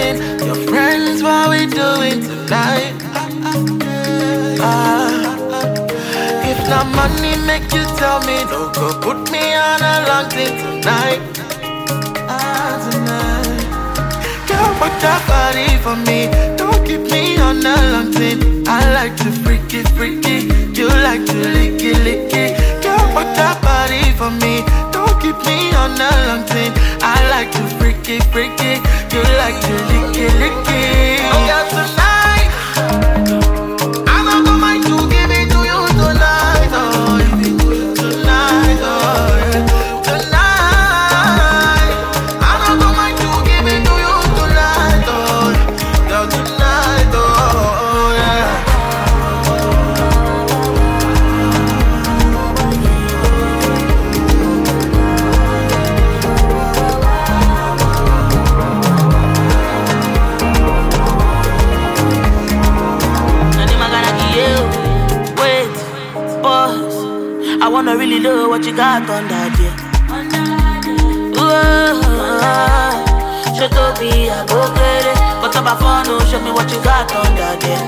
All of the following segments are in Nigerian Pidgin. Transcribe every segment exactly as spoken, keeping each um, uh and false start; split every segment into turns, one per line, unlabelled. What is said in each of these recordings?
asking your friends what we doing tonight. Ah, if not money make you tell me, don't go put me on a long thing tonight. Ah, tonight. Girl, put that body for me, don't keep me on a long thing. I like to freaky, freaky, you like to licky, licky. Girl, put that body for me, don't keep me on a long thing. I like to freaky, freaky, you like to licky, licky. Oh yeah, tonight I'm not gonna mind to give it to you tonight. Oh, give it to you tonight. Oh, yeah. Tonight I'm not gonna mind to give it to you tonight. Oh, yeah, tonight. Oh, yeah.
I wanna really know what you got on that, yeah. Ooh, show to be a go-get. Got up a phone, no, show me what you got on that, yeah.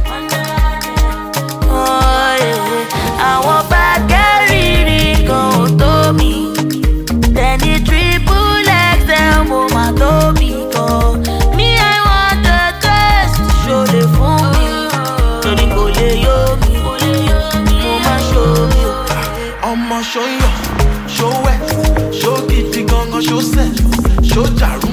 Oh, yeah. I want bad girl, really go to me. Then the triple X, them woman to me, go. Me, I want the test, show the phone me. So they go lay yo me, woman show me.
I'ma show you, show wet, show kitty gongo, show set, show jaru.